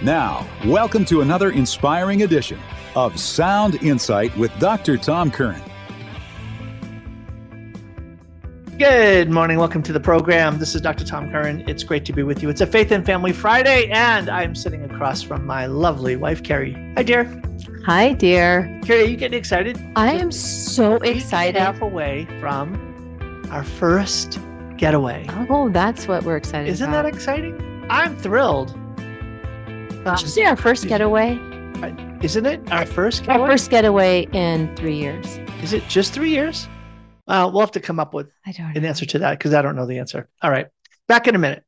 Now, welcome to another inspiring edition of Sound Insight with Dr. Tom Curran. Good morning. Welcome to the program. This is Dr. Tom Curran. It's great to be with you. It's a Faith and Family Friday, and I'm sitting across from my lovely wife, Carrie. Hi, dear. Hi, dear. Carrie, are you getting excited? I am so excited. Half away from our first getaway. Oh, that's what we're excited Isn't about. that exciting? I'm thrilled. Did you say our first getaway? Isn't it our first getaway? Our first getaway in 3 years. Is it just 3 years? We'll have to come up with an answer to that because I don't know the answer. All right. Back in a minute.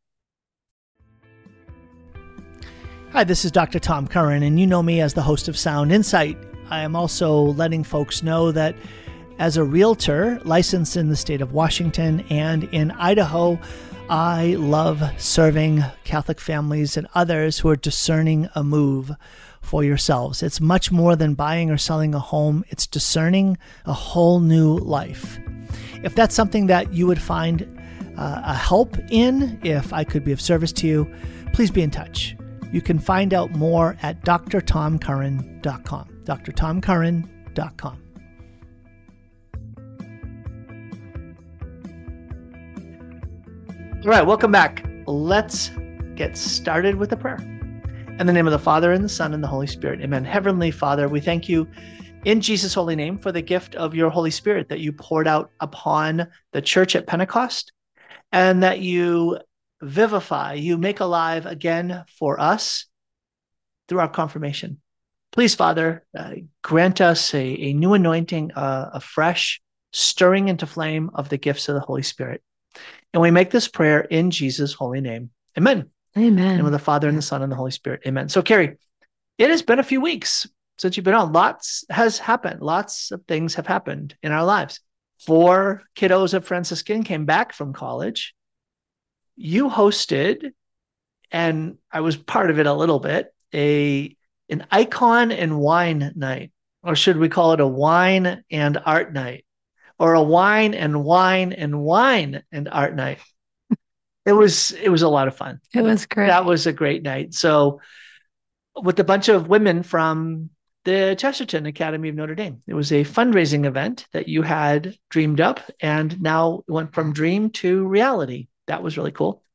Hi, this is Dr. Tom Curran, and you know me as the host of Sound Insight. I am also letting folks know that as a realtor licensed in the state of Washington and in Idaho, I love serving Catholic families and others who are discerning a move for yourselves. It's much more than buying or selling a home. It's discerning a whole new life. If that's something that you would find a help in, if I could be of service to you, please be in touch. You can find out more at drtomcurran.com. drtomcurran.com. All right, welcome back. Let's get started with a prayer. In the name of the Father, and the Son, and the Holy Spirit. Amen. Heavenly Father, we thank you in Jesus' holy name for the gift of your Holy Spirit that you poured out upon the church at Pentecost, and that you vivify, you make alive again for us through our confirmation. Please, Father, grant us a new anointing, a fresh stirring into flame of the gifts of the Holy Spirit. And we make this prayer in Jesus' holy name. Amen. Amen. In the name of the Father, and the Son, and the Holy Spirit. Amen. So, Carrie, it has been a few weeks since you've been on. Lots has happened. Lots of things have happened in our lives. 4 kiddos of Franciscan came back from college. You hosted, and I was part of it a little bit, an icon and wine night, or should we call it a wine and art night, or a wine and art night. It was a lot of fun. It was great. That was a great night. So with a bunch of women from the Chesterton Academy of Notre Dame, it was a fundraising event that you had dreamed up and now went from dream to reality. That was really cool.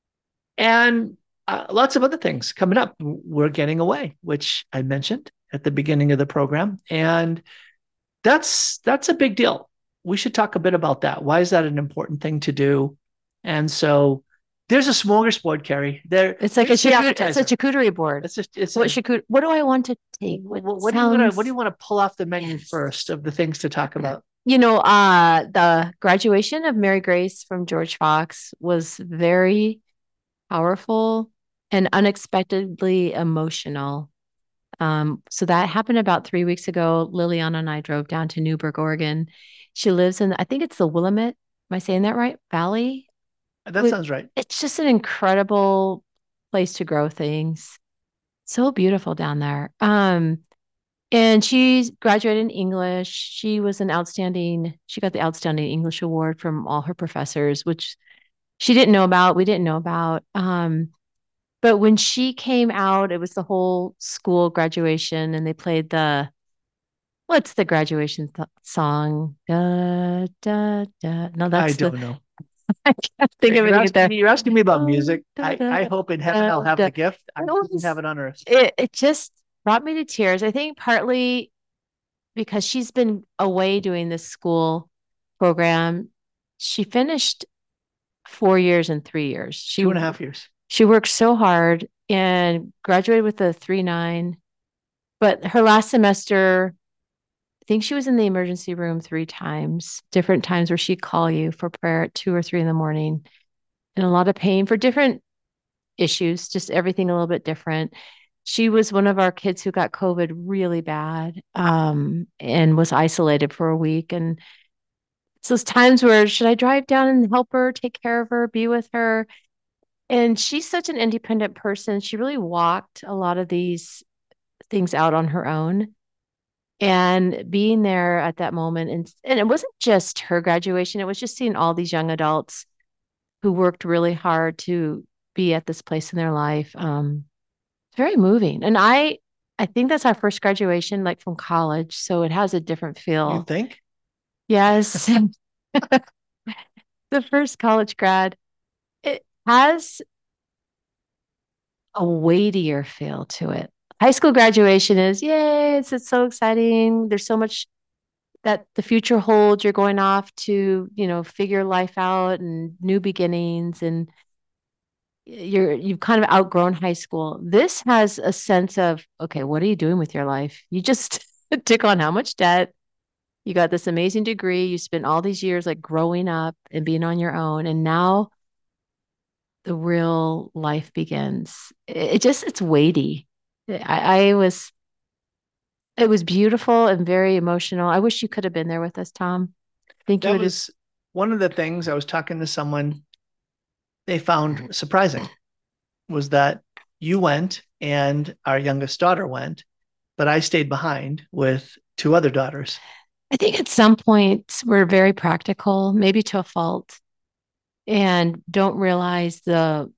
And lots of other things coming up. We're getting away, which I mentioned at the beginning of the program. And that's a big deal. We should talk a bit about that. Why is that an important thing to do? And so there's a smorgasbord, Carrie. It's like it's a charcuterie board. What do I want to take? What do you want to pull off the menu first of the things to talk about? You know, the graduation of Mary Grace from George Fox was very powerful and unexpectedly emotional. So that happened about 3 weeks ago. Liliana and I drove down to Newberg, Oregon. She lives in, I think it's the Willamette. Am I saying that right? Valley? That sounds right. It's just an incredible place to grow things. So beautiful down there. And she graduated in English. She got the Outstanding English Award from all her professors, which she didn't know about. We didn't know about. But when she came out, it was the whole school graduation, and they played what's the graduation song? Da, da, da. No, I don't know. I can't think of it. You're asking me about music. I hope in heaven I'll have the gift. I don't have it on earth. It just brought me to tears. I think partly because she's been away doing this school program. She finished 4 years and 3 years. 2.5 years. She worked so hard and graduated with a 3.9. But her last semester, I think she was in the emergency room 3 times, different times where she'd call you for prayer at 2 or 3 in the morning, in a lot of pain for different issues, just everything a little bit different. She was one of our kids who got COVID really bad, and was isolated for a week. And it's those times where, should I drive down and help her, take care of her, be with her? And she's such an independent person. She really walked a lot of these things out on her own. And being there at that moment, and it wasn't just her graduation, it was just seeing all these young adults who worked really hard to be at this place in their life. very moving. And I think that's our first graduation, like from college. So it has a different You feel. think? Yes. The first college grad, it has a weightier feel to it. High school graduation is, yay, it's so exciting. There's so much that the future holds. You're going off to, figure life out and new beginnings, and you've kind of outgrown high school. This has a sense of, okay, what are you doing with your life? You just took on how much debt. You got this amazing degree. You spent all these years like growing up and being on your own. And now the real life begins. It's weighty. It was beautiful and very emotional. I wish you could have been there with us, Tom. I think you That would have. was one of the things I was talking to someone they found surprising was that you went and our youngest daughter went, but I stayed behind with two other daughters. I think at some point we're very practical, maybe to a fault, and don't realize the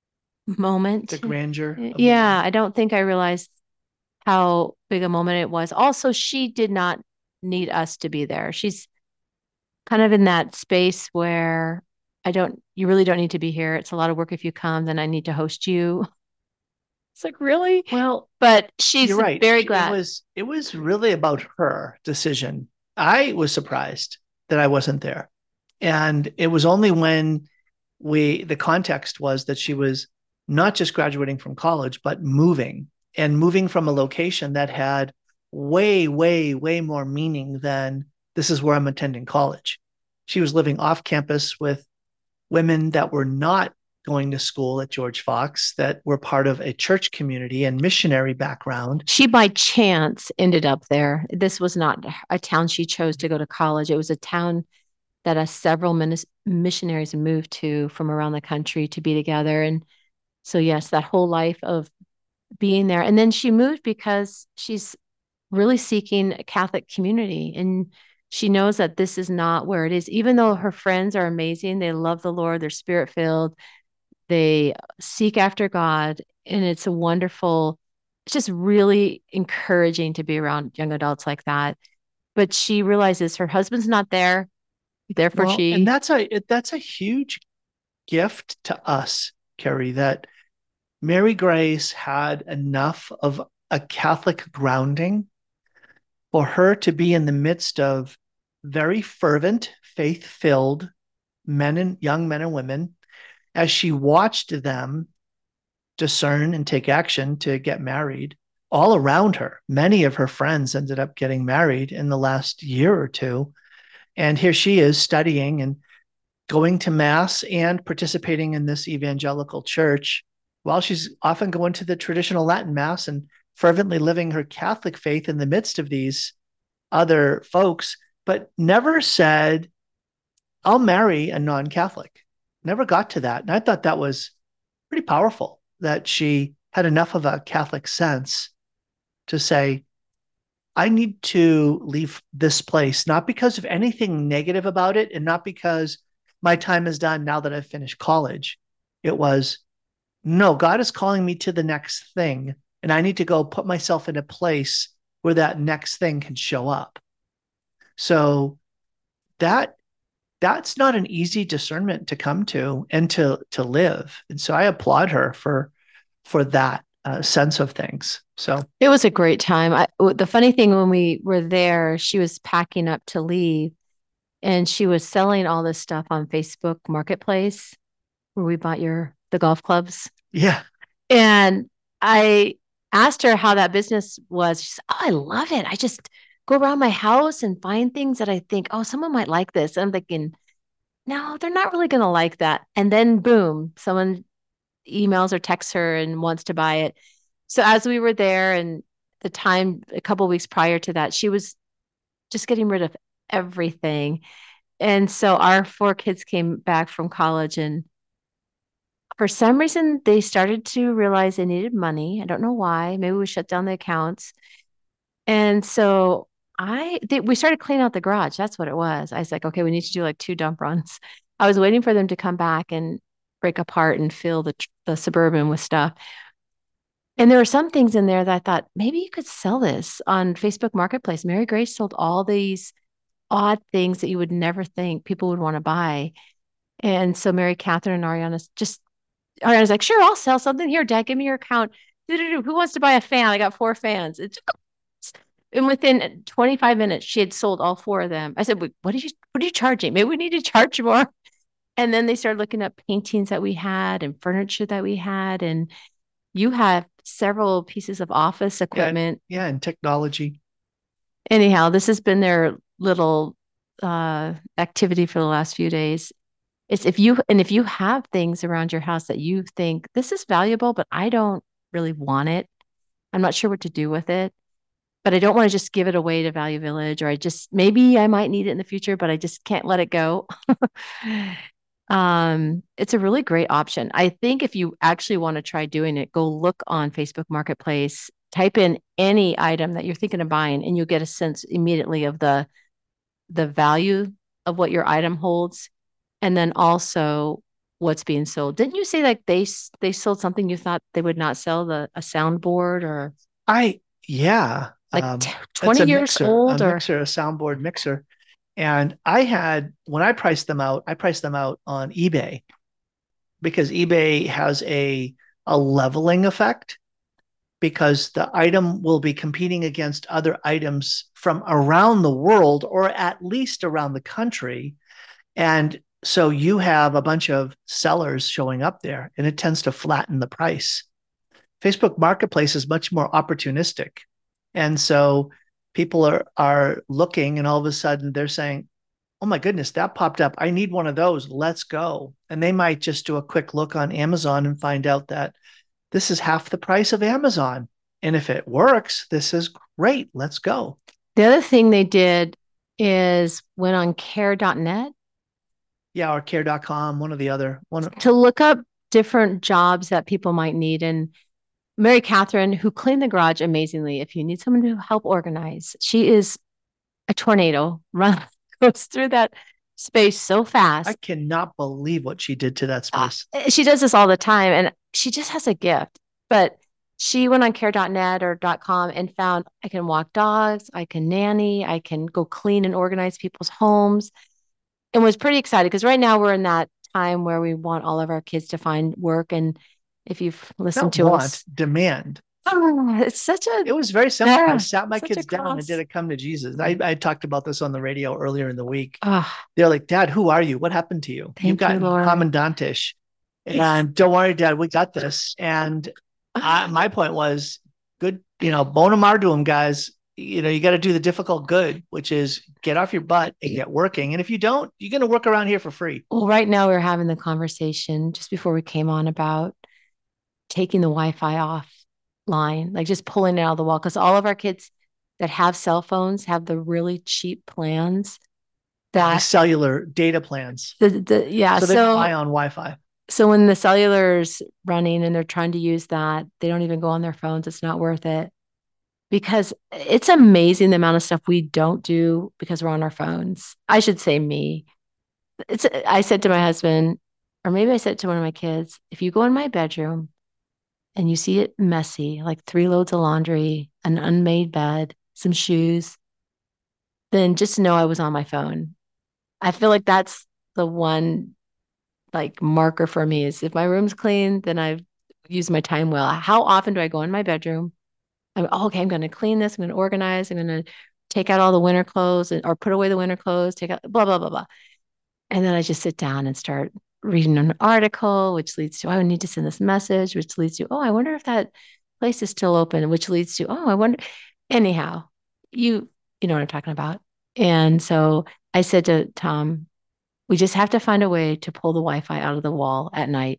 The moment. grandeur of the Yeah, moment. I don't think I realized how big a moment it was. Also, she did not need us to be there. She's kind of in that space where you really don't need to be here. It's a lot of work if you come, then I need to host you. It's like, really? Well, But you're she's right. very It glad. was it was really about her decision. I was surprised that I wasn't there. And it was only when the context was that she was not just graduating from college, but moving from a location that had way, way, way more meaning than this is where I'm attending college. She was living off campus with women that were not going to school at George Fox, that were part of a church community and missionary background. She by chance ended up there. This was not a town she chose to go to college. It was a town that several missionaries moved to from around the country to be together. And so, yes, that whole life of being there. And then she moved because she's really seeking a Catholic community. And she knows that this is not where it is, even though her friends are amazing. They love the Lord, they're spirit filled, they seek after God. And it's just really encouraging to be around young adults like that. But she realizes her husband's not there. Therefore, Well, and she that's a huge gift to us, Carrie, that Mary Grace had enough of a Catholic grounding for her to be in the midst of very fervent, faith-filled young men and women as she watched them discern and take action to get married all around her. Many of her friends ended up getting married in the last year or two. And here she is studying and going to mass and participating in this evangelical church while she's often going to the traditional Latin mass and fervently living her Catholic faith in the midst of these other folks, but never said, I'll marry a non Catholic. Never got to that. And I thought that was pretty powerful that she had enough of a Catholic sense to say, I need to leave this place, not because of anything negative about it and not because my time is done now that I've finished college. It was, no, God is calling me to the next thing. And I need to go put myself in a place where that next thing can show up. So that's not an easy discernment to come to and to live. And so I applaud her for that sense of things. So it was a great time. The funny thing when we were there, she was packing up to leave and she was selling all this stuff on Facebook Marketplace where we bought the golf clubs. yeah, And I asked her how that business was. She said, "Oh, I love it. I just go around my house and find things that I think, oh, someone might like this." And I'm thinking, no, they're not really going to like that. And then boom, someone emails or texts her and wants to buy it. So as we were there and the time a couple of weeks prior to that, she was just getting rid of everything. And so our four kids came back from college and for some reason they started to realize they needed money. I don't know why. Maybe we shut down the accounts. And so we started cleaning out the garage. That's what it was. I was like, okay, we need to do like 2 dump runs. I was waiting for them to come back and break apart and fill the Suburban with stuff. And there were some things in there that I thought maybe you could sell this on Facebook Marketplace. Mary Grace sold all these odd things that you would never think people would want to buy. And so Mary Catherine and Ariana's like, sure, I'll sell something here, Dad. Give me your account. Who wants to buy a fan? I got 4 fans. And within 25 minutes, she had sold all 4 of them. I said, what are you charging? Maybe we need to charge more. And then they started looking up paintings that we had and furniture that we had. And you have several pieces of office equipment. Yeah, and technology. Anyhow, this has been their little activity for the last few days. It's if you have things around your house that you think this is valuable, but I don't really want it. I'm not sure what to do with it, but I don't want to just give it away to Value Village, or maybe I might need it in the future, but I just can't let it go. It's a really great option. I think if you actually want to try doing it, go look on Facebook Marketplace, type in any item that you're thinking of buying, and you'll get a sense immediately of the value of what your item holds, and then also what's being sold. Didn't you say like they sold something you thought they would not sell, a soundboard, or Yeah. like 20 years old, a soundboard mixer. And when I priced them out on eBay, because eBay has a leveling effect, because the item will be competing against other items from around the world, or at least around the country. And so you have a bunch of sellers showing up there, and it tends to flatten the price. Facebook Marketplace is much more opportunistic. And so people are looking, and all of a sudden they're saying, oh my goodness, that popped up. I need one of those. Let's go. And they might just do a quick look on Amazon and find out that this is half the price of Amazon. And if it works, this is great. Let's go. The other thing they did is went on care.net. Yeah, or care.com, one or the other. To look up different jobs that people might need. And Mary Catherine, who cleaned the garage amazingly, if you need someone to help organize, she is a tornado, goes through that space so fast. I cannot believe what she did to that space. She does this all the time, and she just has a gift. But she went on care.net or .com and found I can walk dogs, I can nanny, I can go clean and organize people's homes, and was pretty excited because right now we're in that time where we want all of our kids to find work. And if you've listened to us, demand. It was very simple. I sat my kids down and did a come to Jesus. I talked about this on the radio earlier in the week. They're like, Dad, who are you? What happened to you? You've gotten commandantish. And don't worry, Dad, we got this. And my point was, good, bonum arduum, guys. You got to do the difficult good, which is get off your butt and get working. And if you don't, you're going to work around here for free. Well, right now we're having the conversation just before we came on about taking the Wi-Fi offline, like just pulling it out of the wall. Because all of our kids that have cell phones have the really cheap plans, that cellular data plans. So they rely on Wi-Fi. So when the cellular's running and they're trying to use that, they don't even go on their phones. It's not worth it. Because it's amazing the amount of stuff we don't do because we're on our phones. I should say me. I said to my husband, or maybe I said to one of my kids, if you go in my bedroom and you see it messy, like 3 loads of laundry, an unmade bed, some shoes, then just know I was on my phone. I feel like that's the one like marker for me is if my room's clean, then I've used my time well. How often do I go in my bedroom? I'm going to clean this. I'm going to organize. I'm going to take out all the winter clothes or put away the winter clothes, take out blah, blah, blah, blah. And then I just sit down and start reading an article, which leads to, I need to send this message, which leads to, I wonder if that place is still open, which leads to, I wonder. Anyhow, you know what I'm talking about. And so I said to Tom, we just have to find a way to pull the Wi-Fi out of the wall at night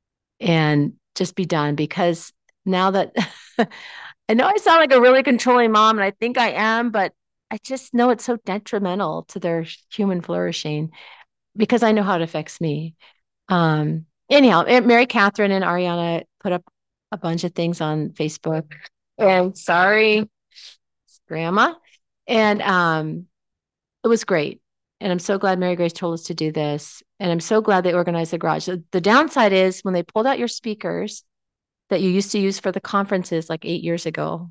and just be done. Because now that I know I sound like a really controlling mom, and I think I am, but I just know it's so detrimental to their human flourishing because I know how it affects me. Anyhow, Mary Catherine and Ariana put up a bunch of things on Facebook. And sorry, Grandma. And it was great. And I'm so glad Mary Grace told us to do this. And I'm so glad they organized the garage. The downside is when they pulled out your speakers, that you used to use for the conferences like 8 years ago.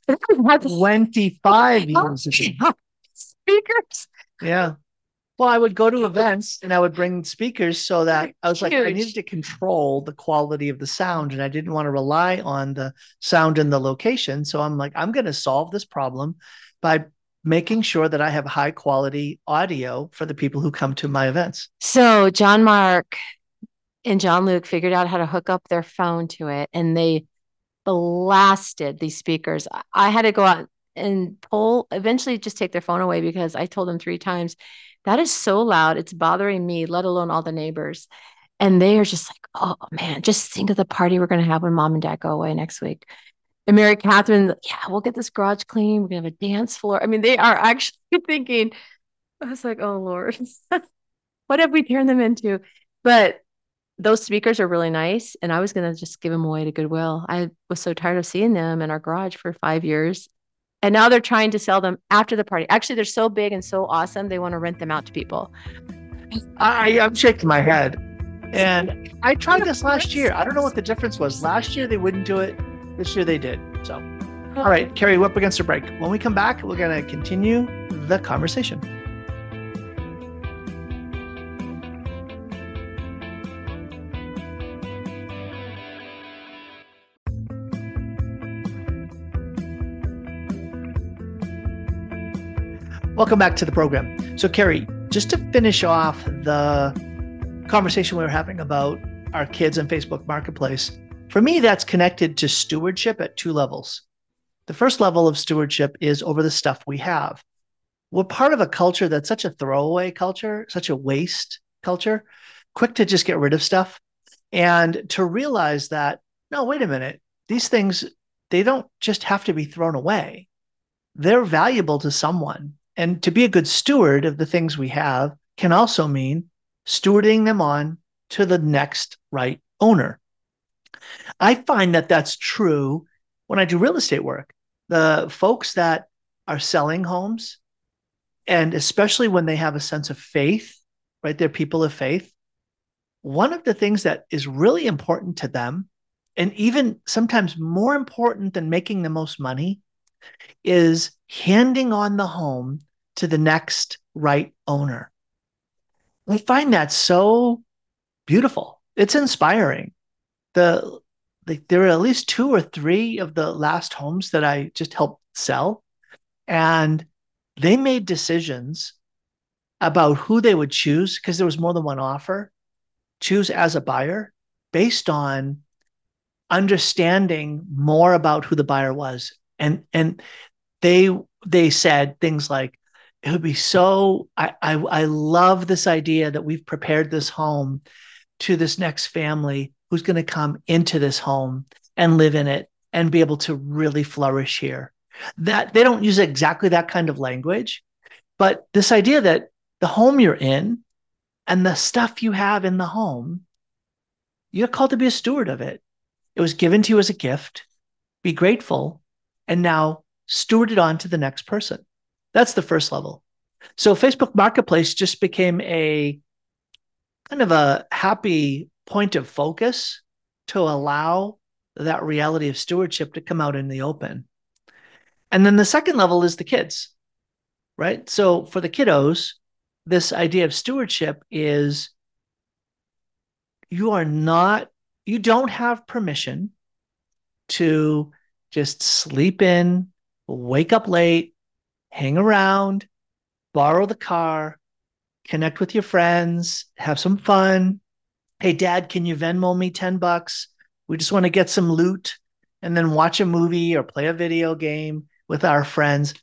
25 years ago. Speakers. Yeah. Well, I would go to events and I would bring speakers so that I was like, I needed to control the quality of the sound and I didn't want to rely on the sound in the location. So I'm like, I'm going to solve this problem by making sure that I have high quality audio for the people who come to my events. So John Mark and John Luke figured out how to hook up their phone to it, and they blasted these speakers. I had to go out and eventually just take their phone away because I told them 3 times, that is so loud. It's bothering me, let alone all the neighbors. And they are just like, oh man, just think of the party we're going to have when mom and dad go away next week. And Mary Catherine, yeah, we'll get this garage clean. We're going to have a dance floor. I mean, they are actually thinking, I was like, oh Lord, what have we turned them into? But those speakers are really nice. And I was going to just give them away to Goodwill. I was so tired of seeing them in our garage for 5 years. And now they're trying to sell them after the party. Actually, they're so big and so awesome, they want to rent them out to people. I'm shaking my head. And I tried this last year. I don't know what the difference was. Last year, they wouldn't do it. This year, they did. So, all right, Carrie, we're up against a break. When we come back, we're going to continue the conversation. Welcome back to the program. So, Carrie, just to finish off the conversation we were having about our kids and Facebook Marketplace, for me, that's connected to stewardship at 2 levels. The first level of stewardship is over the stuff we have. We're part of a culture that's such a throwaway culture, such a waste culture, quick to just get rid of stuff. And to realize that, no, wait a minute, these things, they don't just have to be thrown away. They're valuable to someone. And to be a good steward of the things we have can also mean stewarding them on to the next right owner. I find that that's true when I do real estate work. The folks that are selling homes, and especially when they have a sense of faith, right? They're people of faith. One of the things that is really important to them, and even sometimes more important than making the most money, is handing on the home to the next right owner. I find that so beautiful. It's inspiring. There are at least 2 or 3 of the last homes that I just helped sell, and they made decisions about who they would choose because there was more than one offer, choose as a buyer based on understanding more about who the buyer was. And they said things like, it would be so, I love this idea that we've prepared this home to this next family who's going to come into this home and live in it and be able to really flourish here. That they don't use exactly that kind of language, but this idea that the home you're in and the stuff you have in the home, you're called to be a steward of it. It was given to you as a gift. Be grateful, and now steward it on to the next person. That's the first level. So Facebook Marketplace just became a kind of a happy point of focus to allow that reality of stewardship to come out in the open. And then the second level is the kids, right? So for the kiddos, this idea of stewardship is you don't have permission to just sleep in, wake up late, hang around, borrow the car, connect with your friends, have some fun. Hey, Dad, can you Venmo me $10? We just want to get some loot and then watch a movie or play a video game with our friends.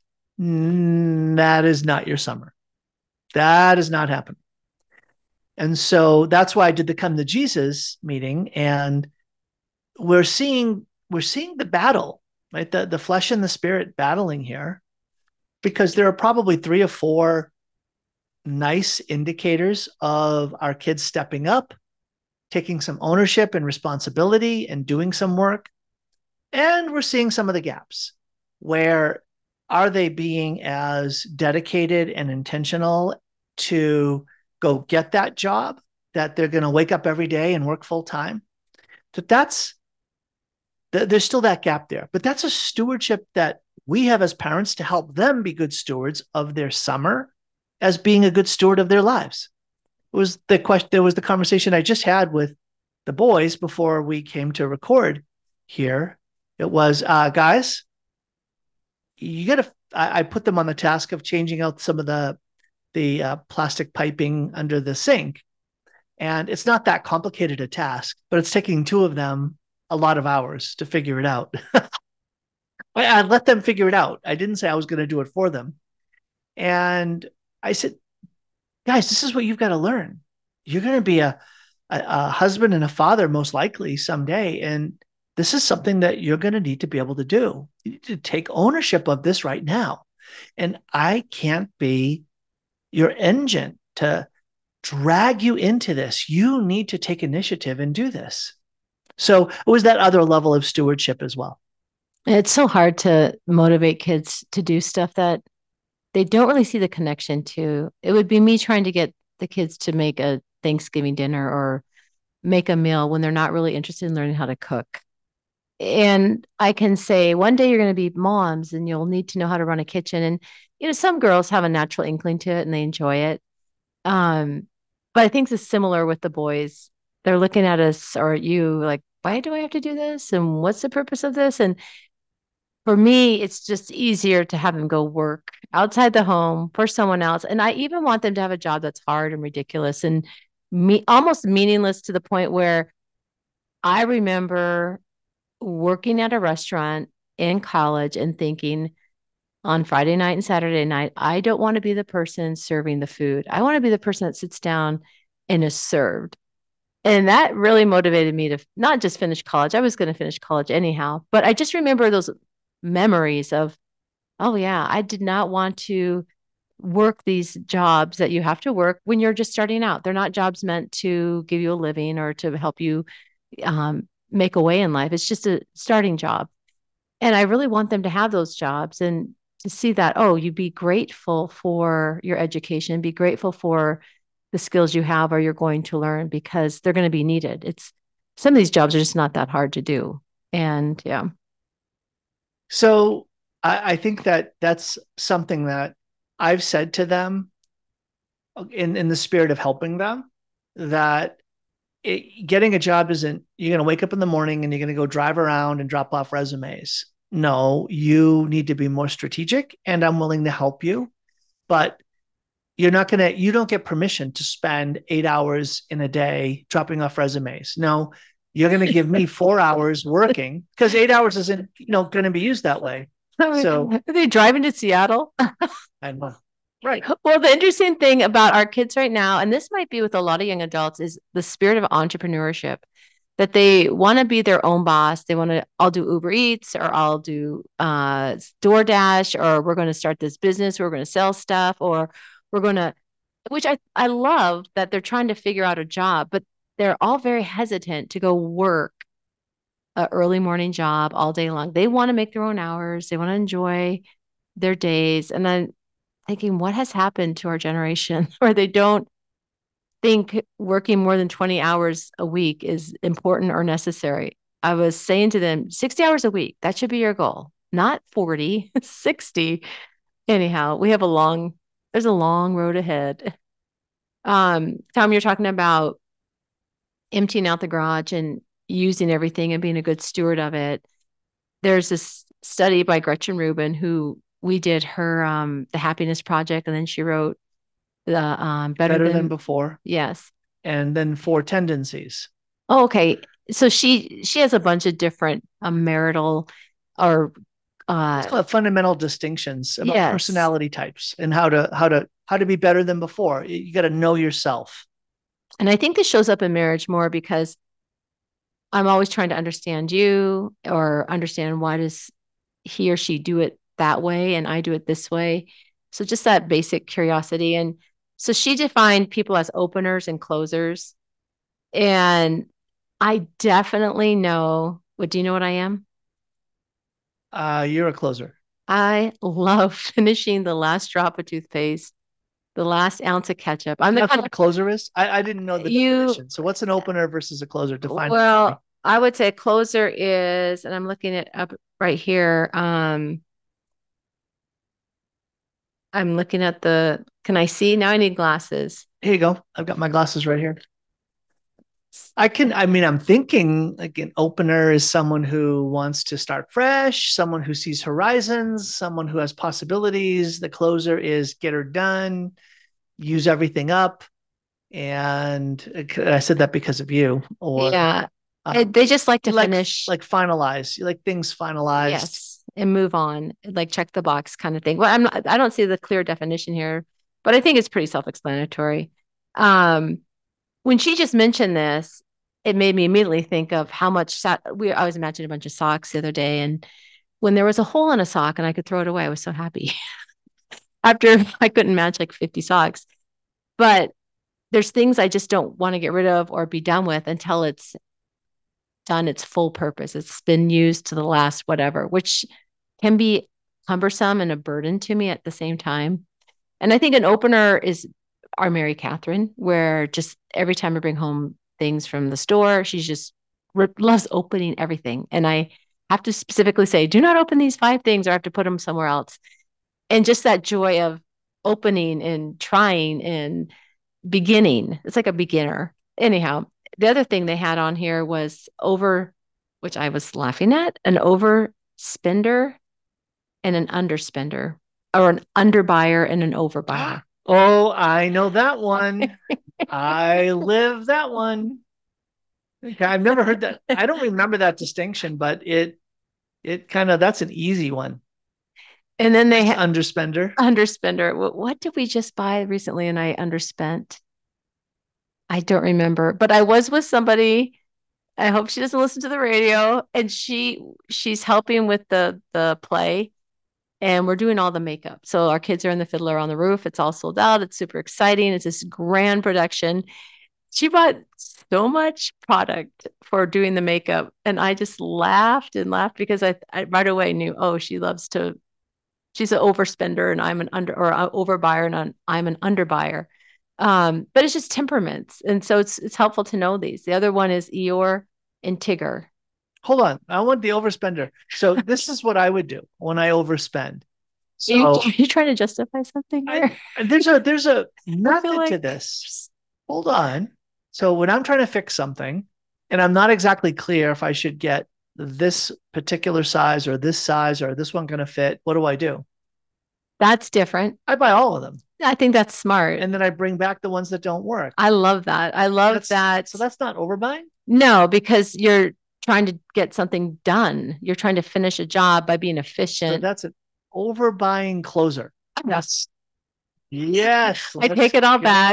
That is not your summer. That is not happening. And so that's why I did the Come to Jesus meeting. And we're seeing the battle, right? The flesh and the spirit battling here, because there are probably 3 or 4 nice indicators of our kids stepping up, taking some ownership and responsibility and doing some work. And we're seeing some of the gaps. Where are they being as dedicated and intentional to go get that job that they're going to wake up every day and work full time? That's There's still that gap there, but that's a stewardship that we have as parents to help them be good stewards of their summer as being a good steward of their lives. It was the question. There was the conversation I just had with the boys before we came to record here. It was, guys, you got to, I put them on the task of changing out some of the plastic piping under the sink. And it's not that complicated a task, but it's taking two of them a lot of hours to figure it out. I let them figure it out. I didn't say I was going to do it for them. And I said, guys, this is what you've got to learn. You're going to be a husband and a father most likely someday. And this is something that you're going to need to be able to do. You need to take ownership of this right now. And I can't be your engine to drag you into this. You need to take initiative and do this. So it was that other level of stewardship as well. It's so hard to motivate kids to do stuff that they don't really see the connection to. It would be me trying to get the kids to make a Thanksgiving dinner or make a meal when they're not really interested in learning how to cook. And I can say, one day you're going to be moms and you'll need to know how to run a kitchen. And, some girls have a natural inkling to it and they enjoy it. But I think it's similar with the boys. They're looking at us or you like, why do I have to do this? And what's the purpose of this? And for me, it's just easier to have them go work outside the home for someone else. And I even want them to have a job that's hard and ridiculous and almost meaningless to the point where I remember working at a restaurant in college and thinking on Friday night and Saturday night, I don't want to be the person serving the food. I want to be the person that sits down and is served. And that really motivated me to not just finish college. I was going to finish college anyhow, but I just remember those memories of, oh yeah, I did not want to work these jobs that you have to work when you're just starting out. They're not jobs meant to give you a living or to help you make a way in life. It's just a starting job. And I really want them to have those jobs and to see that, oh, you be grateful for your education, be grateful for the skills you have or you're going to learn because they're going to be needed. Some of these jobs are just not that hard to do. And yeah. So I think that that's something that I've said to them in the spirit of helping them, that getting a job isn't, you're going to wake up in the morning and you're going to go drive around and drop off resumes. No, you need to be more strategic and I'm willing to help you, but you don't get permission to spend 8 hours in a day dropping off resumes. No, you're going to give me 4 hours working because 8 hours isn't, going to be used that way. So are they driving to Seattle? I know. Right. Well, the interesting thing about our kids right now, and this might be with a lot of young adults, is the spirit of entrepreneurship, that they want to be their own boss. They want to, I'll do Uber Eats or I'll do DoorDash, or we're going to start this business. We're going to sell stuff, or we're going to, which I love that they're trying to figure out a job, but they're all very hesitant to go work an early morning job all day long. They want to make their own hours. They want to enjoy their days. And then thinking, what has happened to our generation where they don't think working more than 20 hours a week is important or necessary? I was saying to them, 60 hours a week, that should be your goal, not 40, 60. Anyhow, there's a long road ahead. Tom, you're talking about emptying out the garage and using everything and being a good steward of it. There's this study by Gretchen Rubin who we did her the Happiness Project, and then she wrote the Better Than Before. Yes. And then 4 Tendencies. Oh, okay. So she has a bunch of different marital or it's called fundamental distinctions about personality types and how to be better than before. You got to know yourself. And I think this shows up in marriage more because I'm always trying to understand you or understand why does he or she do it that way and I do it this way. So just that basic curiosity. And so she defined people as openers and closers. And I definitely know, do you know what I am? You're a closer. I love finishing the last drop of toothpaste, the last ounce of ketchup. That's what a closer is? I didn't know the definition. So what's an opener versus a closer? Define. Well, I would say closer is, and I'm looking it up right here. I'm looking at can I see? Now I need glasses. Here you go. I've got my glasses right here. I'm thinking like an opener is someone who wants to start fresh, someone who sees horizons, someone who has possibilities. The closer is get her done, use everything up. And I said that because of you, or Yeah. They just like to finish. like finalize. You like things finalized. Yes, and move on, like check the box kind of thing. Well, I don't see the clear definition here, but I think it's pretty self-explanatory. When she just mentioned this, it made me immediately think of how much I was matching a bunch of socks the other day, and when there was a hole in a sock and I could throw it away, I was so happy. After I couldn't match like 50 socks, but there's things I just don't want to get rid of or be done with until it's done its full purpose. It's been used to the last whatever, which can be cumbersome and a burden to me at the same time. And I think an opener is our Mary Catherine, where just every time I bring home things from the store, she's just loves opening everything. And I have to specifically say, do not open these 5 things, or I have to put them somewhere else. And just that joy of opening and trying and beginning. It's like a beginner. Anyhow, the other thing they had on here was which I was laughing at, an overspender and an underspender, or an underbuyer and an overbuyer. Oh, I know that one. I live that one. Okay, I've never heard that. I don't remember that distinction, but it kind of, that's an easy one. And then they had underspender. What did we just buy recently and I underspent? I don't remember, but I was with somebody. I hope she doesn't listen to the radio. And she's helping with the play, and we're doing all the makeup. So our kids are in the Fiddler on the Roof. It's all sold out. It's super exciting. It's this grand production. She bought so much product for doing the makeup, and I just laughed and laughed because I right away knew, oh, she's an overspender and I'm an overbuyer and I'm an underbuyer. But it's just temperaments. And so it's helpful to know these. The other one is Eeyore and Tigger. Hold on. I want the overspender. So this is what I would do when I overspend. So are you trying to justify something here? There's a method to this. Hold on. So when I'm trying to fix something and I'm not exactly clear if I should get this particular size or this one going to fit, what do? That's different. I buy all of them. I think that's smart. And then I bring back the ones that don't work. I love that. That. So that's not overbuying? No, because you're trying to get something done. You're trying to finish a job by being efficient. So that's an overbuying closer. Yes. Yes. I take it all back.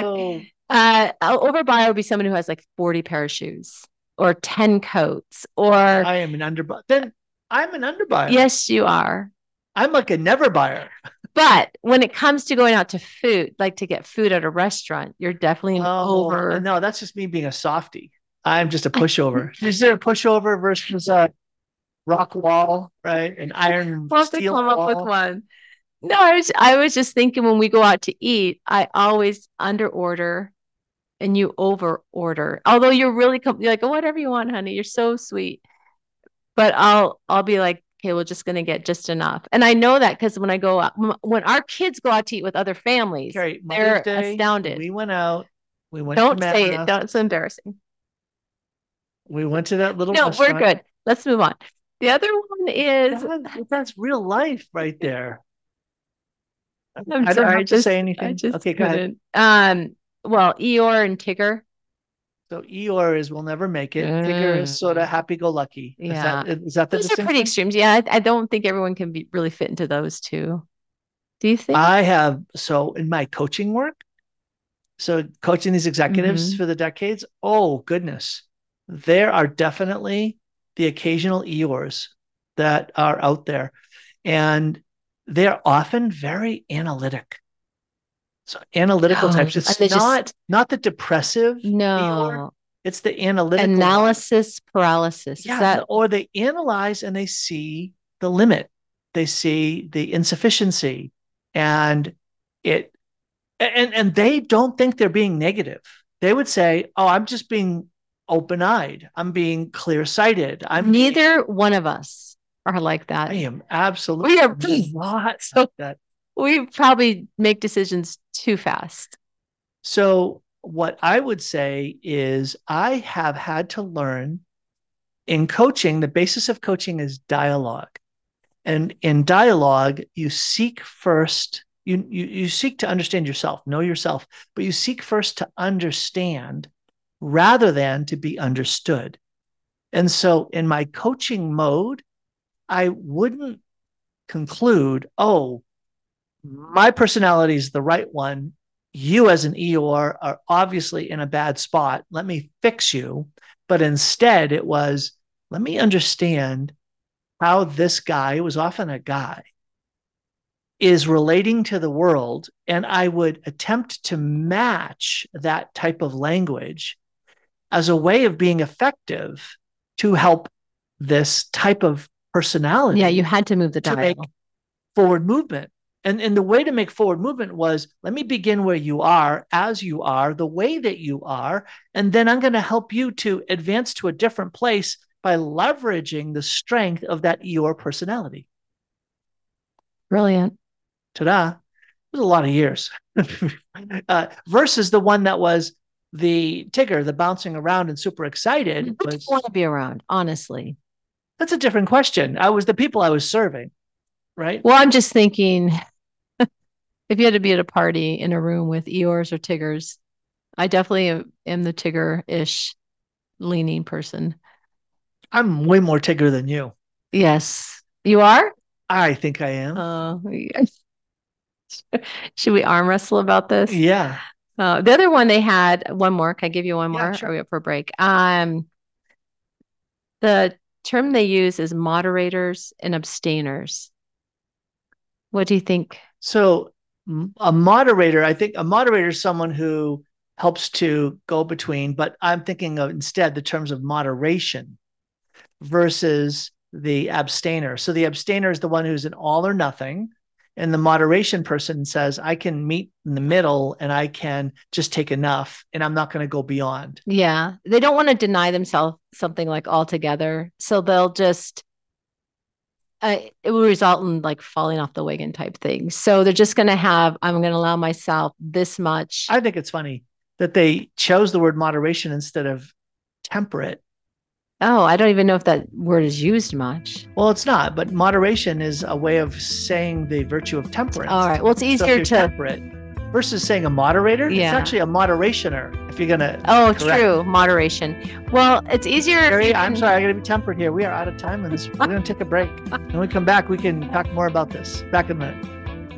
Overbuyer would be someone who has like 40 pair of shoes or 10 coats, or I am an underbuyer. Then I'm an underbuyer. Yes, you are. I'm like a never buyer. But when it comes to going out to food, like to get food at a restaurant, you're definitely an over. No, that's just me being a softie. I'm just a pushover. Is there a pushover versus a rock wall, right? An iron we'll steel wall? We'll have to come up with one. No, I was just thinking when we go out to eat, I always under order and you over order. Although you're like, oh, whatever you want, honey. You're so sweet. But I'll be like, okay, we're just going to get just enough. And I know that because when our kids go out to eat with other families, they're astounded. We went out. Don't say it. Don't. It's embarrassing. We went to that little restaurant. We're good. Let's move on. The other one is that's real life right there. I don't have to say anything. Okay, go ahead. Well, Eeyore and Tigger. So Eeyore is we'll never make it. Tigger is sort of happy-go-lucky. Yeah. Is that the Those are pretty extremes. Yeah, I don't think everyone can really fit into those two. Do you think? I have, so in my coaching work, so coaching these executives for the decades, oh goodness, there are definitely the occasional Eeyores that are out there. And they're often very analytic. So analytical types. It's not the depressive. No. Eeyore. It's the analytical. Analysis paralysis. Yeah. Or they analyze and they see the limit. They see the insufficiency. And they don't think they're being negative. They would say, oh, I'm just being open-eyed. I'm being clear-sighted. Neither one of us are like that. I am absolutely We are not so like that. we probably make decisions too fast. So what I would say is I have had to learn in coaching, the basis of coaching is dialogue. And in dialogue, you seek first, you seek to understand yourself, know yourself, but you seek first to understand rather than to be understood. And so in my coaching mode, I wouldn't conclude, oh, my personality is the right one. You as an Eeyore are obviously in a bad spot. Let me fix you. But instead, it was, let me understand how this guy, was often a guy, is relating to the world. And I would attempt to match that type of language as a way of being effective to help this type of personality. Yeah, you had to move the dial. Make forward movement. And the way to make forward movement was, let me begin where you are, as you are, the way that you are, and then I'm going to help you to advance to a different place by leveraging the strength of that your personality. Brilliant. Ta-da. It was a lot of years. Versus the one that was the Tigger, the bouncing around and super excited. Who do you want to be around, honestly? That's a different question. I was the people I was serving, right? Well, I'm just thinking, if you had to be at a party in a room with Eeyores or Tiggers, I definitely am the Tigger-ish leaning person. I'm way more Tigger than you. Yes. You are? I think I am. Should we arm wrestle about this? Yeah. The other one they had, one more. Can I give you one more? Sure. Are we up for a break? The term they use is moderators and abstainers. What do you think? So a moderator, I think a moderator is someone who helps to go between, but I'm thinking of instead the terms of moderation versus the abstainer. So the abstainer is the one who's an all or nothing. And the moderation person says, I can meet in the middle and I can just take enough and I'm not going to go beyond. Yeah. They don't want to deny themselves something like altogether. So they'll just, it will result in like falling off the wagon type thing. So they're just going to have, I'm going to allow myself this much. I think it's funny that they chose the word moderation instead of temperate. Oh, I don't even know if that word is used much. Well, it's not, but moderation is a way of saying the virtue of temperance. All right. Well, it's easier to temperate versus saying a moderator. Yeah. It's actually a moderationer if you're gonna. Oh, true. Moderation. Well, it's easier. Gary, I'm sorry, I gotta be tempered here. We are out of time on this. We're gonna take a break. When we come back, we can talk more about this. Back in a minute.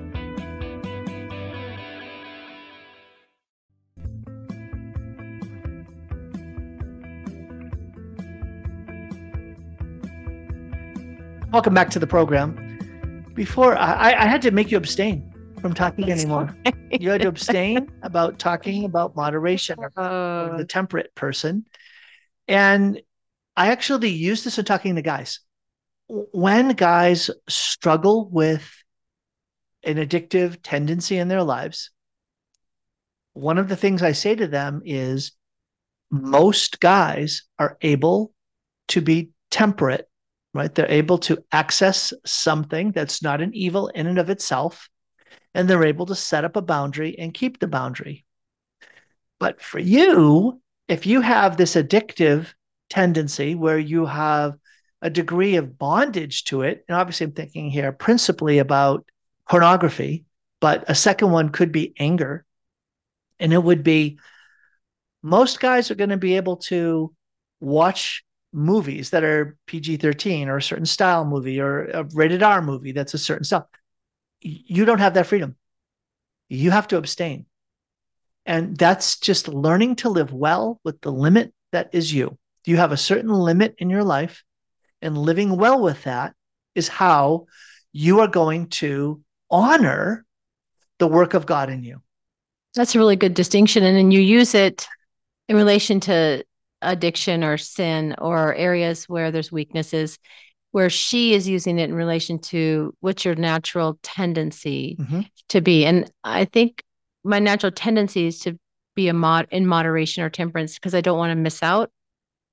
Welcome back to the program. Before I had to make you abstain from talking anymore. You had to abstain about talking about moderation or the temperate person. And I actually use this in talking to guys. When guys struggle with an addictive tendency in their lives, one of the things I say to them is most guys are able to be temperate. Right? They're able to access something that's not an evil in and of itself, and they're able to set up a boundary and keep the boundary. But for you, if you have this addictive tendency where you have a degree of bondage to it, and obviously I'm thinking here principally about pornography, but a second one could be anger. And it would be most guys are going to be able to watch movies that are PG-13 or a certain style movie or a rated R movie that's a certain style. You don't have that freedom. You have to abstain. And that's just learning to live well with the limit that is you. You have a certain limit in your life, and living well with that is how you are going to honor the work of God in you. That's a really good distinction. And then you use it in relation to addiction or sin or areas where there's weaknesses, where she is using it in relation to what's your natural tendency to be. And I think my natural tendency is to be in moderation or temperance because I don't want to miss out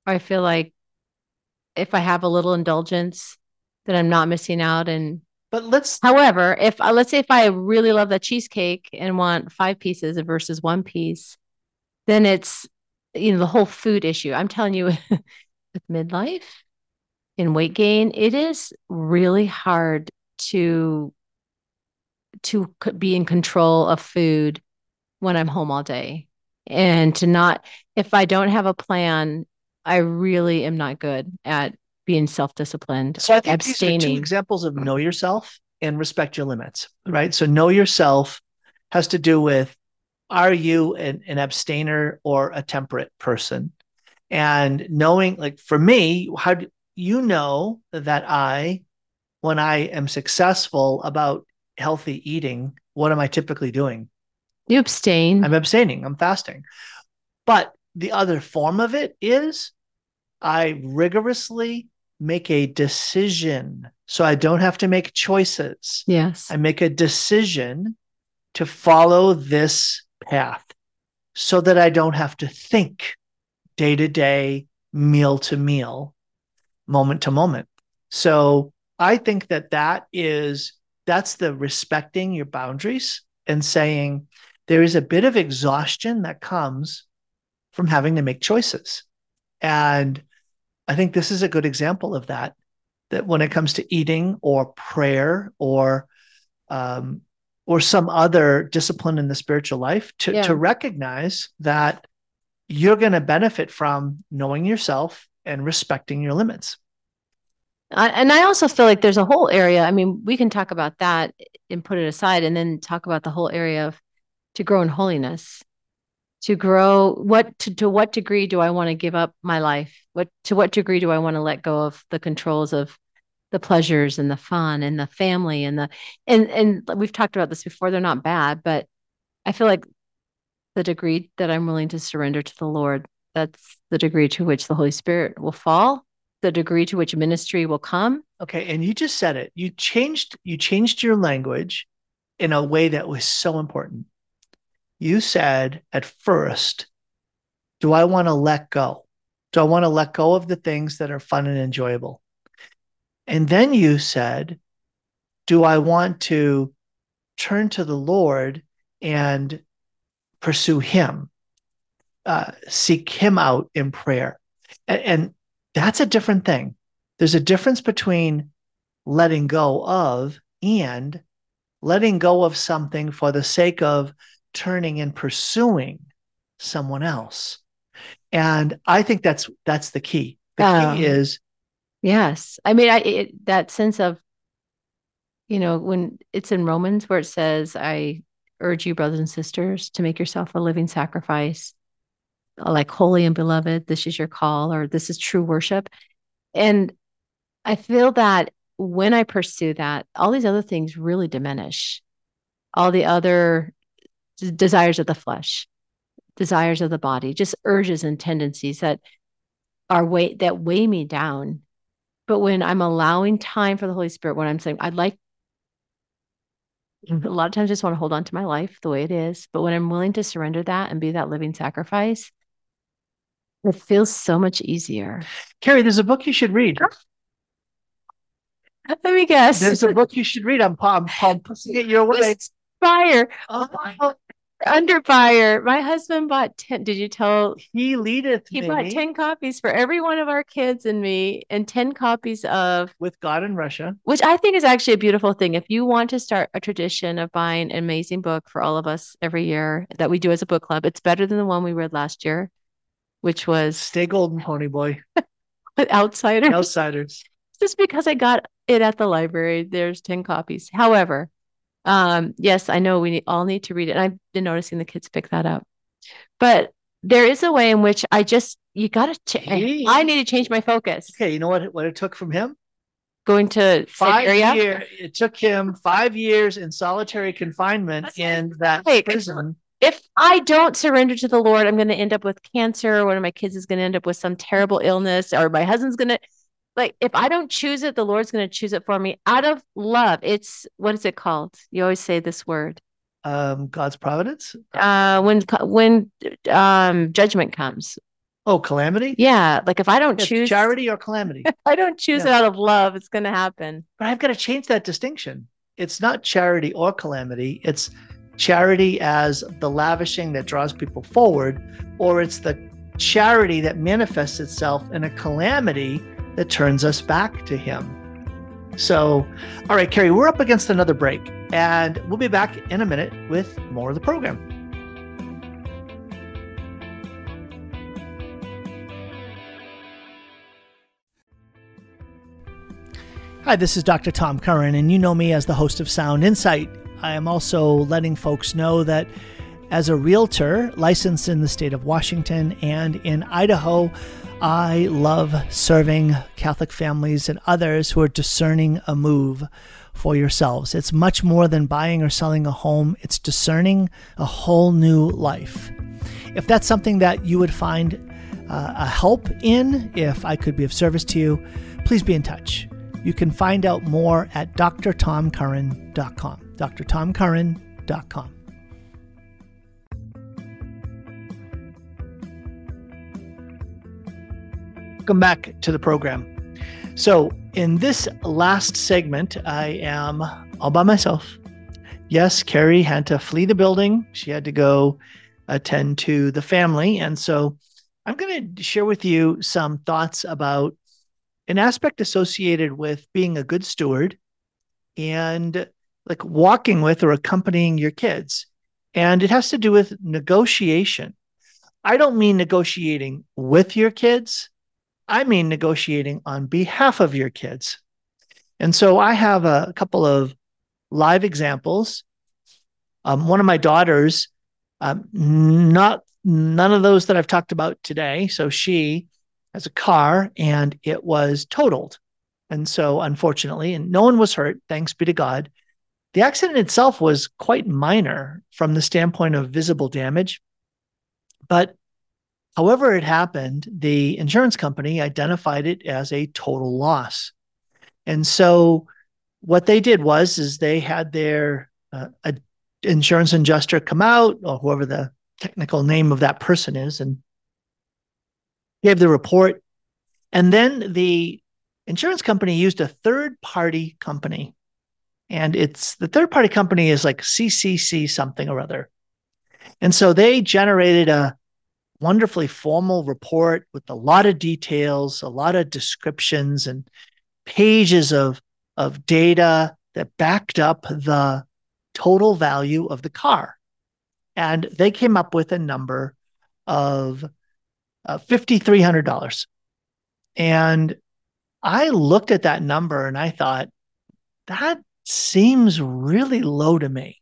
I feel like if I have a little indulgence, then I'm not missing out. And But let's however, if let's say if I really love the cheesecake and want 5 pieces versus 1 piece, then it's the whole food issue. I'm telling you, with midlife and weight gain, it is really hard to be in control of food when I'm home all day, and to not, if I don't have a plan, I really am not good at being self-disciplined, So I think these are two abstaining. examples of know yourself and respect your limits, right? So know yourself has to do with, are you an abstainer or a temperate person? And knowing, like for me, how do you know that when I am successful about healthy eating, what am I typically doing? You abstain. I'm abstaining, I'm fasting. But the other form of it is I rigorously make a decision. So I don't have to make choices. Yes. I make a decision to follow this path so that I don't have to think day to day, meal to meal, moment to moment. So I think that's the respecting your boundaries and saying there is a bit of exhaustion that comes from having to make choices. And I think this is a good example of that when it comes to eating or prayer or some other discipline in the spiritual life, to recognize that you're going to benefit from knowing yourself and respecting your limits. And I also feel like there's a whole area. I mean, we can talk about that and put it aside, and then talk about the whole area of to grow in holiness, to grow to what degree do I want to give up my life? To what degree do I want to let go of the controls of the pleasures and the fun and the family and we've talked about this before. They're not bad, but I feel like the degree that I'm willing to surrender to the Lord, that's the degree to which the Holy Spirit will fall, the degree to which ministry will come. Okay, and you just said it. You changed your language in a way that was so important. You said at first, do I want to let go? Do I want to let go of the things that are fun and enjoyable? And then you said, do I want to turn to the Lord and pursue him, seek him out in prayer? And that's a different thing. There's a difference between letting go of and letting go of something for the sake of turning and pursuing someone else. And I think that's the key. The key is, yes. I mean, that sense of, when it's in Romans where it says, I urge you, brothers and sisters, to make yourself a living sacrifice, like holy and beloved, this is your call, or this is true worship. And I feel that when I pursue that, all these other things really diminish. All the other desires of the flesh, desires of the body, just urges and tendencies that weigh me down. But when I'm allowing time for the Holy Spirit, when I'm saying, a lot of times I just want to hold on to my life the way it is. But when I'm willing to surrender that and be that living sacrifice, it feels so much easier. Carrie, there's a book you should read. Let me guess. There's a book you should read. I'm pushing it your way. Fire. Under fire. My husband bought 10. Did you tell? He bought 10 copies for every one of our kids and me, and 10 copies of With God in Russia, which I think is actually a beautiful thing. If you want to start a tradition of buying an amazing book for all of us every year that we do as a book club, it's better than the one we read last year, which was Stay Golden, Pony Boy. Outsiders. Just because I got it at the library, there's 10 copies. However, yes, I know we all need to read it. And I've been noticing the kids pick that up. But there is a way in which I need to change my focus. Okay, you know what it took from him? Going to 5 years. It took him 5 years in solitary confinement in that prison. If I don't surrender to the Lord, I'm going to end up with cancer. One of my kids is going to end up with some terrible illness, or my husband's going to, if I don't choose it, the Lord's going to choose it for me out of love. What is it called? You always say this word. God's providence. When judgment comes, Oh, calamity? Yeah, like if I don't Yes, choose charity or calamity. I don't choose it Yeah. out of love, it's going to happen. But I've got to change that distinction. It's not charity or calamity. It's charity as the lavishing that draws people forward, or it's the charity that manifests itself in a calamity that turns us back to Him. So, all right, Carrie, we're up against another break, and we'll be back in a minute with more of the program. Hi, this is Dr. Tom Curran, and you know me as the host of Sound Insight. I am also letting folks know that as a realtor licensed in the state of Washington and in Idaho, I love serving Catholic families and others who are discerning a move for yourselves. It's much more than buying or selling a home. It's discerning a whole new life. If that's something that you would find a help in, if I could be of service to you, please be in touch. You can find out more at drtomcurran.com. drtomcurran.com. Welcome back to the program. So in this last segment, I am all by myself. Yes, Carrie had to flee the building. She had to go attend to the family. And so I'm going to share with you some thoughts about an aspect associated with being a good steward and like walking with or accompanying your kids. And it has to do with negotiation. I don't mean negotiating with your kids. I mean negotiating on behalf of your kids. And so I have a couple of live examples. One of my daughters, none of those that I've talked about today. So she has a car and it was totaled. And so unfortunately, and no one was hurt, thanks be to God. The accident itself was quite minor from the standpoint of visible damage. But however it happened, the insurance company identified it as a total loss. And so what they did is they had their insurance adjuster come out, or whoever the technical name of that person is, and gave the report. And then the insurance company used a third-party company. And the third-party company is like CCC something or other. And so they generated a wonderfully formal report with a lot of details, a lot of descriptions, and pages of data that backed up the total value of the car. And they came up with a number of $5,300. And I looked at that number and I thought, that seems really low to me.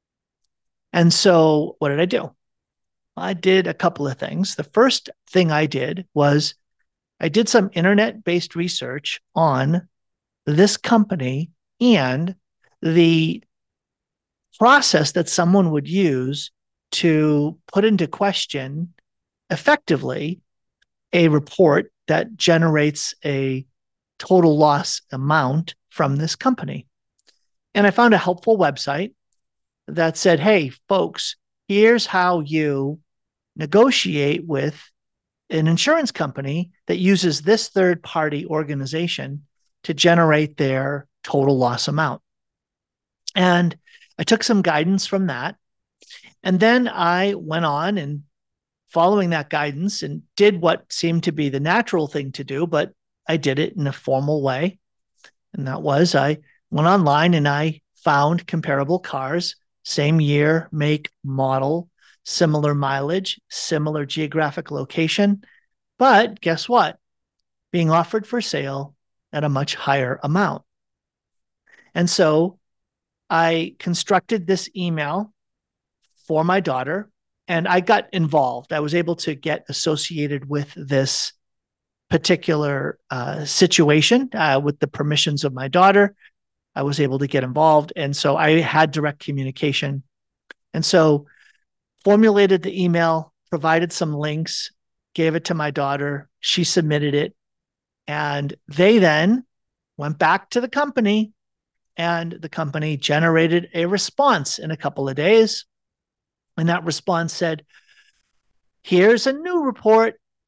And so what did I do? I did a couple of things. The first thing I did was I did some internet-based research on this company and the process that someone would use to put into question effectively a report that generates a total loss amount from this company. And I found a helpful website that said, hey, folks, here's how you negotiate with an insurance company that uses this third-party organization to generate their total loss amount. And I took some guidance from that. And then I went on and following that guidance and did what seemed to be the natural thing to do, but I did it in a formal way. And that was I went online and I found comparable cars, same year, make, model, similar mileage, similar geographic location. But guess what? Being offered for sale at a much higher amount. And so I constructed this email for my daughter and I got involved. I was able to get associated with this particular situation with the permissions of my daughter. I was able to get involved. And so I had direct communication. And so formulated the email, provided some links, gave it to my daughter. She submitted it. And they then went back to the company and the company generated a response in a couple of days. And that response said, here's a new report.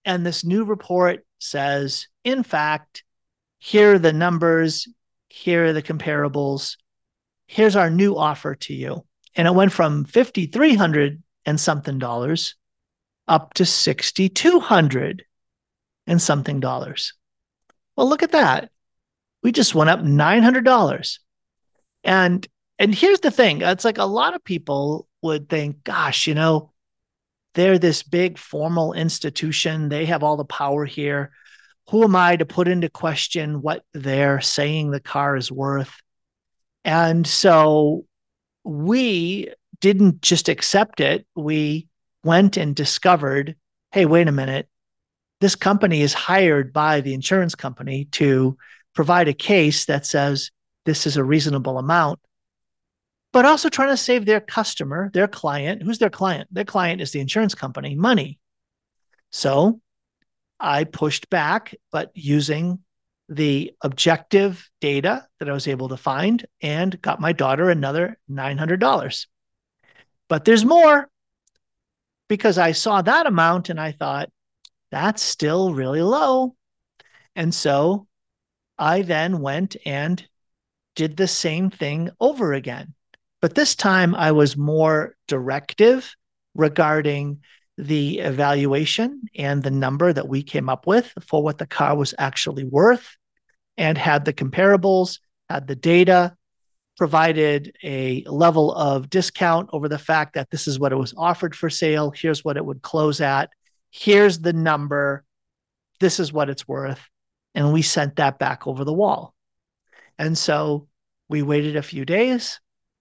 And this new report says, in fact, here are the numbers, here are the comparables, here's our new offer to you. And it went from $5,300 and something dollars up to $6,200 and something dollars. Well, look at that. We just went up $900. And here's the thing. It's like a lot of people would think, gosh, they're this big formal institution. They have all the power here. Who am I to put into question what they're saying the car is worth? And so we didn't just accept it. We went and discovered, hey, wait a minute. This company is hired by the insurance company to provide a case that says this is a reasonable amount, but also trying to save their customer, their client. Who's their client? Their client is the insurance company, money. So I pushed back, but using the objective data that I was able to find, and got my daughter another $900. But there's more, because I saw that amount and I thought, that's still really low. And so I then went and did the same thing over again. But this time I was more directive regarding the evaluation and the number that we came up with for what the car was actually worth, and had the comparables, had the data, provided a level of discount over the fact that this is what it was offered for sale. Here's what it would close at. Here's the number. This is what it's worth. And we sent that back over the wall. And so we waited a few days,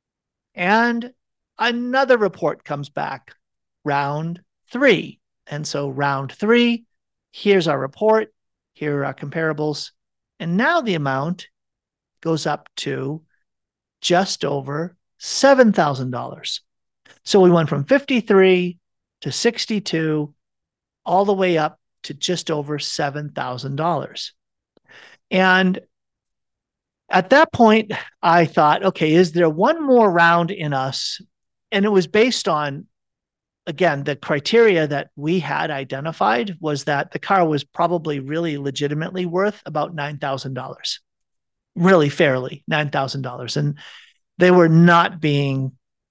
and another report comes back, round 3. And so round 3, here's our report, here are our comparables. And now the amount goes up to just over $7,000. So we went from 53 to 62, all the way up to just over $7,000. And at that point, I thought, okay, is there one more round in us? And it was based on, again, the criteria that we had identified was that the car was probably really legitimately worth about $9,000, really fairly $9,000. And they were not being,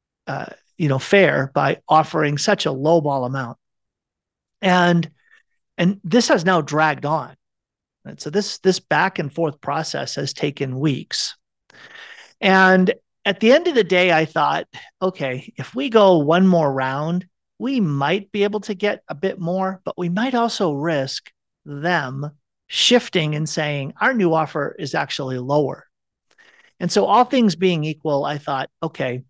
fair by offering such a lowball amount. And this has now dragged on. Right? So this back and forth process has taken weeks. And at the end of the day, I thought, okay, if we go one more round, we might be able to get a bit more, but we might also risk them shifting and saying our new offer is actually lower. And so all things being equal, I thought, okay,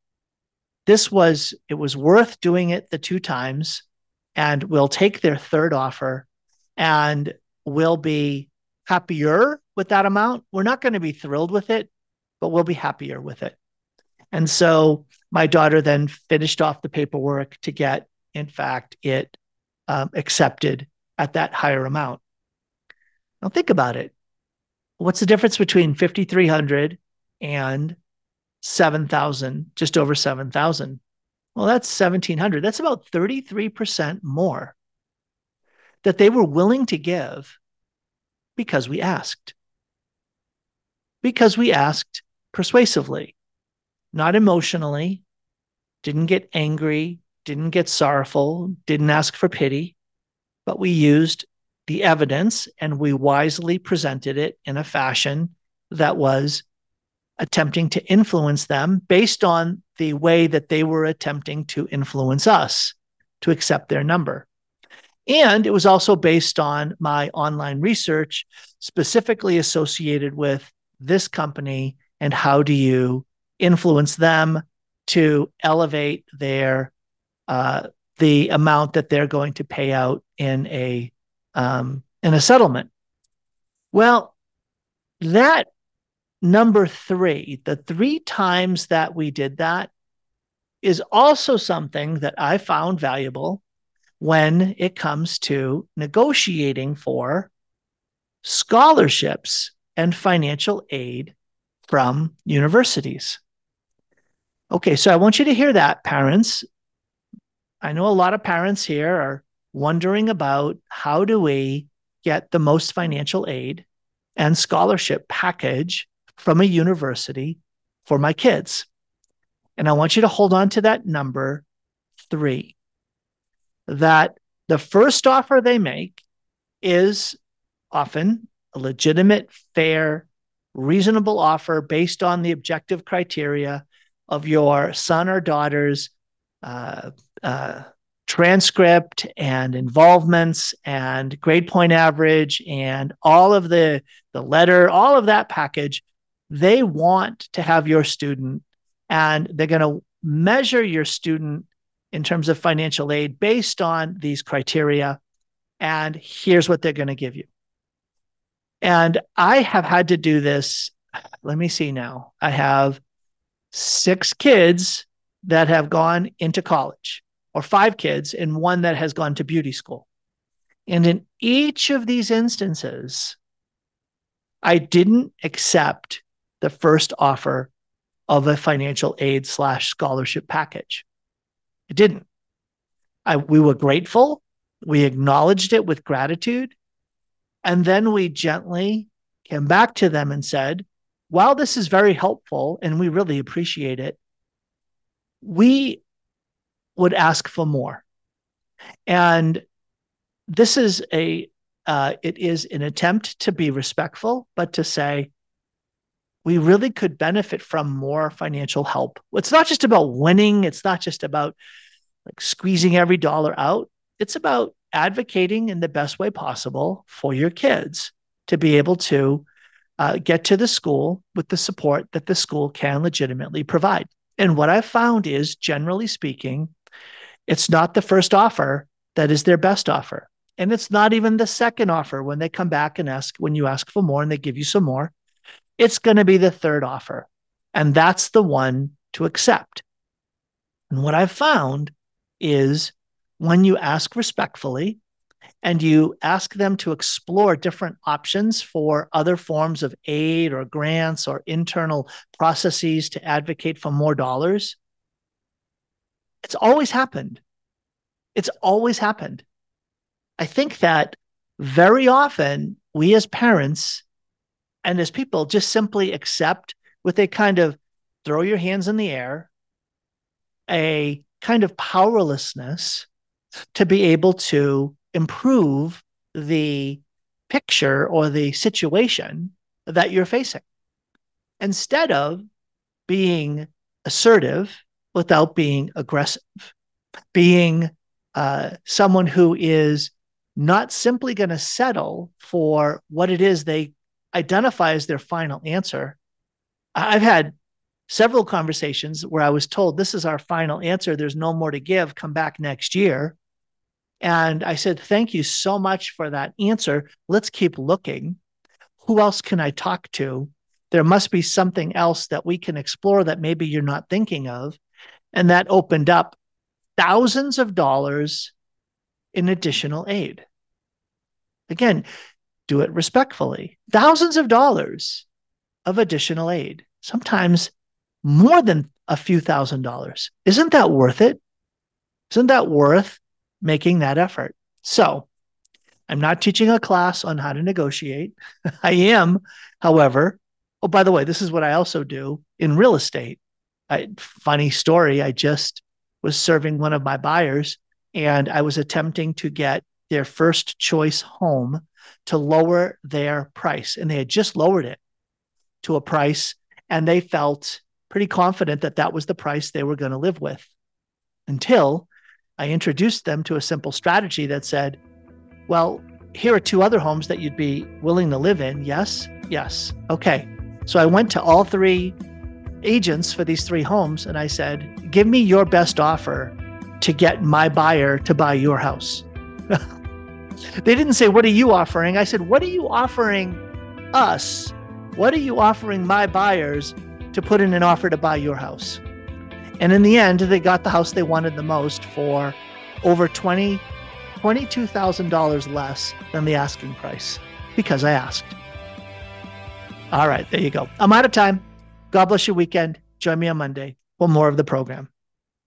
it was worth doing it the 2 times, and we'll take their third offer and we'll be happier with that amount. We're not going to be thrilled with it, but we'll be happier with it. And so my daughter then finished off the paperwork to get, in fact, it accepted at that higher amount. Now think about it. What's the difference between 5,300 and 7,000, just over 7,000? Well, that's 1,700. That's about 33% more that they were willing to give because we asked. Because we asked persuasively, not emotionally, didn't get angry, didn't get sorrowful, didn't ask for pity, but we used the evidence and we wisely presented it in a fashion that was attempting to influence them based on the way that they were attempting to influence us to accept their number. And it was also based on my online research specifically associated with this company and how do you influence them to elevate their the amount that they're going to pay out in a settlement. Well, that number 3, the 3 times that we did that, is also something that I found valuable when it comes to negotiating for scholarships and financial aid from universities. Okay, so I want you to hear that, parents. I know a lot of parents here are wondering about how do we get the most financial aid and scholarship package from a university for my kids. And I want you to hold on to that number 3, that the first offer they make is often a legitimate, fair, reasonable offer based on the objective criteria of your son or daughter's transcript and involvements and grade point average and all of the letter, all of that package. They want to have your student, and they're going to measure your student in terms of financial aid based on these criteria. And here's what they're going to give you. And I have had to do this. Let me see now. I have 6 kids that have gone into college, or 5 kids and 1 that has gone to beauty school. And in each of these instances, I didn't accept the first offer of a financial aid / scholarship package. I didn't. We were grateful. We acknowledged it with gratitude. And then we gently came back to them and said, while this is very helpful and we really appreciate it, we would ask for more. And this is it is an attempt to be respectful, but to say, we really could benefit from more financial help. It's not just about winning. It's not just about like squeezing every dollar out. It's about advocating in the best way possible for your kids to be able to get to the school with the support that the school can legitimately provide. And what I've found is, generally speaking, it's not the first offer that is their best offer. And it's not even the second offer when they come back and when you ask for more and they give you some more. It's going to be the third offer. And that's the one to accept. And what I've found is when you ask respectfully and you ask them to explore different options for other forms of aid or grants or internal processes to advocate for more dollars, it's always happened. It's always happened. I think that very often we as parents and as people just simply accept with a kind of throw your hands in the air, a kind of powerlessness to be able to improve the picture or the situation that you're facing. Instead of being assertive without being aggressive, being someone who is not simply going to settle for what it is they identify as their final answer. I've had several conversations where I was told, this is our final answer. There's no more to give. Come back next year. And I said, thank you so much for that answer. Let's keep looking. Who else can I talk to? There must be something else that we can explore that maybe you're not thinking of. And that opened up thousands of dollars in additional aid. Again, do it respectfully. Thousands of dollars of additional aid, sometimes more than a few $1,000s. Isn't that worth it? Isn't that worth making that effort? So I'm not teaching a class on how to negotiate. I am, however, oh, by the way, this is what I also do in real estate. Funny story, I just was serving one of my buyers and I was attempting to get their first choice home to lower their price. And they had just lowered it to a price and they felt pretty confident that that was the price they were going to live with, until I introduced them to a simple strategy that said, well, here are 2 other homes that you'd be willing to live in. Yes? Yes. Okay. So I went to all 3 agents for these 3 homes and I said, give me your best offer to get my buyer to buy your house. They didn't say, what are you offering? I said, what are you offering us? What are you offering my buyers to put in an offer to buy your house? And in the end, they got the house they wanted the most for over $22,000 less than the asking price, because I asked. All right, there you go. I'm out of time. God bless your weekend. Join me on Monday for more of the program.